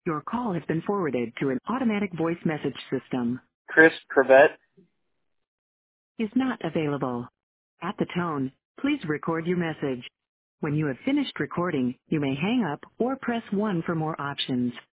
Your call has been forwarded to an automatic voice message system. Chris Prevet. Is not available. At the tone, please record your message. When you have finished recording, you may hang up or press 1 for more options.